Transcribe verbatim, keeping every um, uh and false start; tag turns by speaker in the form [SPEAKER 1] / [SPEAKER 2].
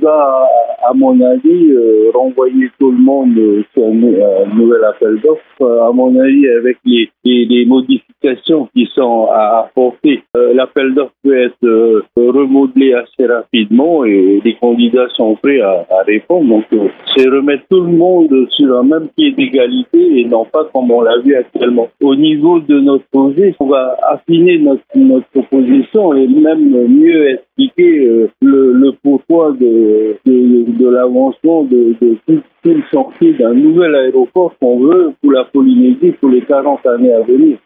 [SPEAKER 1] va, à mon avis, euh, renvoyer tout le monde euh, sur un, un nouvel appel d'offres. Euh, à mon avis, avec les, les, les modifications qui sont à apporter, euh, l'appel d'offres peut être euh, remodelé assez rapidement et les candidats sont prêts à, à répondre. Donc, euh, c'est remettre tout le monde sur un même pied d'égalité et non pas comme on l'a vu actuellement. Au niveau de notre projet, on va affiner notre, notre proposition et même mieux expliquer euh, le, le pourquoi de, de, de l'avancement de, de tout, tout le chantier d'un nouvel aéroport qu'on veut pour la Polynésie pour les quarante années à venir.